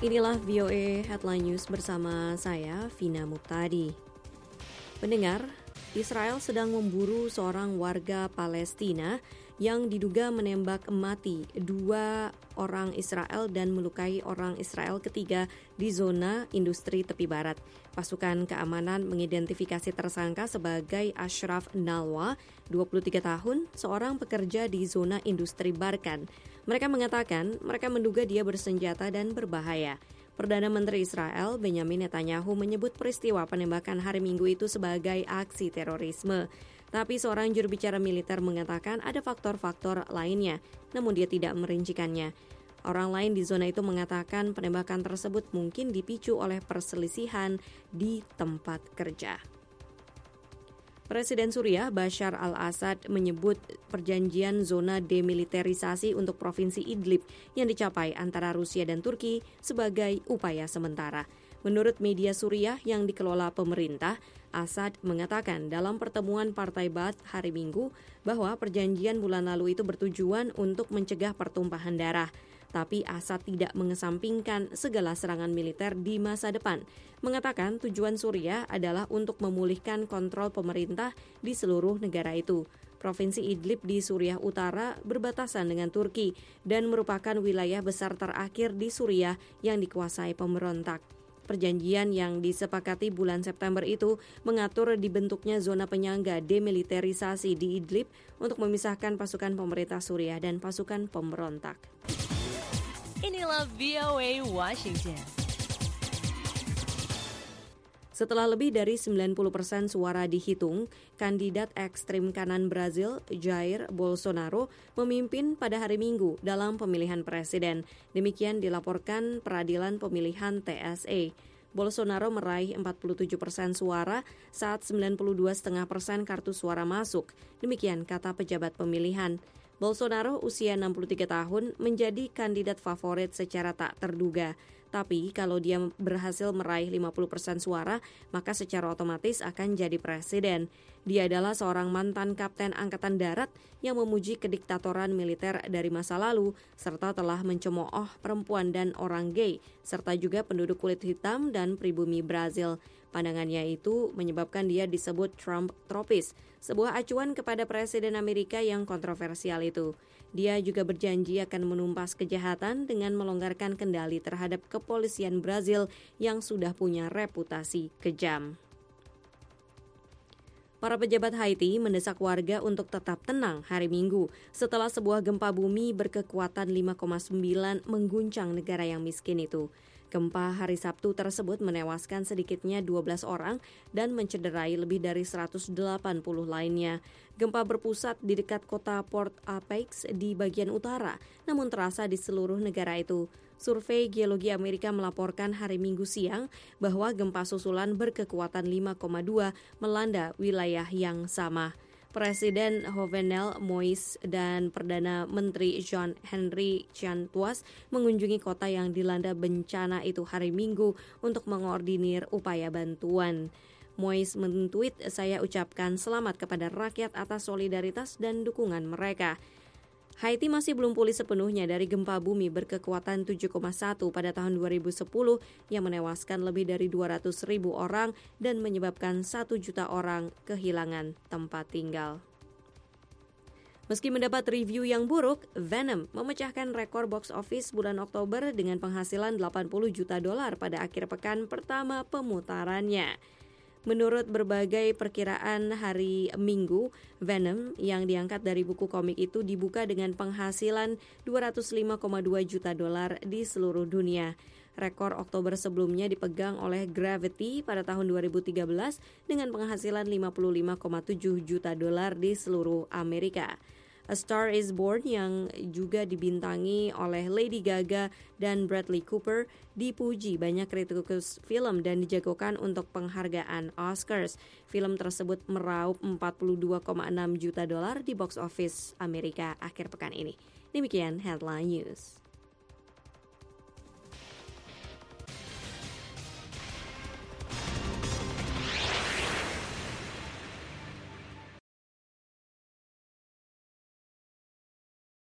Inilah VOA Headline News bersama saya, Vina Muhtadi. Pendengar, Israel sedang memburu seorang warga Palestina yang diduga menembak mati 2 orang Israel dan melukai orang Israel ketiga di zona industri tepi barat. Pasukan keamanan mengidentifikasi tersangka sebagai Ashraf Nalwa, 23 tahun, seorang pekerja di zona industri Barkan. Mereka mengatakan mereka menduga dia bersenjata dan berbahaya. Perdana Menteri Israel Benjamin Netanyahu menyebut peristiwa penembakan hari Minggu itu sebagai aksi terorisme. Tapi seorang juru bicara militer mengatakan ada faktor-faktor lainnya, namun dia tidak merincikannya. Orang lain di zona itu mengatakan penembakan tersebut mungkin dipicu oleh perselisihan di tempat kerja. Presiden Suriah Bashar al-Assad menyebut perjanjian zona demilitarisasi untuk Provinsi Idlib yang dicapai antara Rusia dan Turki sebagai upaya sementara. Menurut media Suriah yang dikelola pemerintah, Assad mengatakan dalam pertemuan Partai Baath hari Minggu bahwa perjanjian bulan lalu itu bertujuan untuk mencegah pertumpahan darah. Tapi Assad tidak mengesampingkan segala serangan militer di masa depan. Mengatakan tujuan Suriah adalah untuk memulihkan kontrol pemerintah di seluruh negara itu. Provinsi Idlib di Suriah Utara berbatasan dengan Turki dan merupakan wilayah besar terakhir di Suriah yang dikuasai pemberontak. Perjanjian yang disepakati bulan September itu mengatur dibentuknya zona penyangga demilitarisasi di Idlib untuk memisahkan pasukan pemerintah Suriah dan pasukan pemberontak. Inilah VOA Washington. Setelah lebih dari 90% suara dihitung, kandidat ekstrem kanan Brazil, Jair Bolsonaro, memimpin pada hari Minggu dalam pemilihan presiden. Demikian dilaporkan Peradilan Pemilihan TSE. Bolsonaro meraih 47% suara saat 92,5% kartu suara masuk. Demikian kata pejabat pemilihan. Bolsonaro usia 63 tahun menjadi kandidat favorit secara tak terduga. Tapi kalau dia berhasil meraih 50% suara, maka secara otomatis akan jadi presiden. Dia adalah seorang mantan kapten angkatan darat yang memuji kediktatoran militer dari masa lalu, serta telah mencemooh perempuan dan orang gay, serta juga penduduk kulit hitam dan pribumi Brazil. Pandangannya itu menyebabkan dia disebut Trump tropis, sebuah acuan kepada Presiden Amerika yang kontroversial itu. Dia juga berjanji akan menumpas kejahatan dengan melonggarkan kendali terhadap kepolisian Brazil yang sudah punya reputasi kejam. Para pejabat Haiti mendesak warga untuk tetap tenang hari Minggu setelah sebuah gempa bumi berkekuatan 5,9 mengguncang negara yang miskin itu. Gempa hari Sabtu tersebut menewaskan sedikitnya 12 orang dan mencederai lebih dari 180 lainnya. Gempa berpusat di dekat kota Port-au-Prince di bagian utara, namun terasa di seluruh negara itu. Survei Geologi Amerika melaporkan hari Minggu siang bahwa gempa susulan berkekuatan 5,2 melanda wilayah yang sama. Presiden Jovenel Moïse dan Perdana Menteri Jean-Henri Chantois mengunjungi kota yang dilanda bencana itu hari Minggu untuk mengordinir upaya bantuan. Moïse men-tweet, "Saya ucapkan selamat kepada rakyat atas solidaritas dan dukungan mereka." Haiti masih belum pulih sepenuhnya dari gempa bumi berkekuatan 7,1 pada tahun 2010 yang menewaskan lebih dari 200.000 orang dan menyebabkan 1 juta orang kehilangan tempat tinggal. Meski mendapat review yang buruk, Venom memecahkan rekor box office bulan Oktober dengan penghasilan $80 juta pada akhir pekan pertama pemutarannya. Menurut berbagai perkiraan hari Minggu, Venom yang diangkat dari buku komik itu dibuka dengan penghasilan $205,2 juta di seluruh dunia. Rekor Oktober sebelumnya dipegang oleh Gravity pada tahun 2013 dengan penghasilan $55,7 juta di seluruh Amerika. A Star is Born yang juga dibintangi oleh Lady Gaga dan Bradley Cooper dipuji banyak kritikus film dan dijagokan untuk penghargaan Oscars. Film tersebut meraup $42,6 juta di box office Amerika akhir pekan ini. Demikian Headline News.